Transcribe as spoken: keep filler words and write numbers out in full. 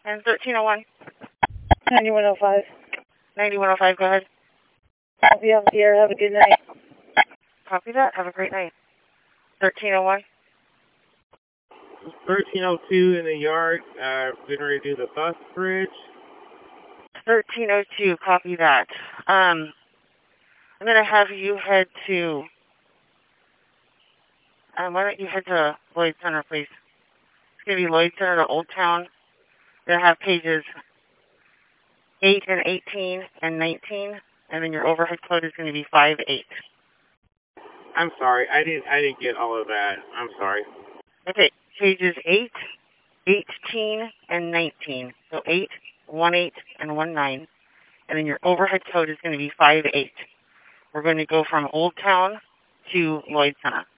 And thirteen oh one. ninety-one oh five. ninety-one oh five, go ahead. Copy on the air. Have a good night. Copy that. Have a great night. thirteen oh one. thirteen oh two in the yard. Uh, getting ready to do the bus bridge. thirteen oh two, copy that. Um, I'm going to have you head to, um, why don't you head to Lloyd Center, please? It's going to be Lloyd Center to Old Town. They'll have pages eight and eighteen and nineteen, and then your overhead code is going to be five eight. I'm sorry, I didn't I didn't get all of that. I'm sorry. Okay, pages eight, eighteen, and nineteen. So eight, one eight, and one nine. And then your overhead code is going to be five eight. We're going to go from Old Town to Lloyd Center.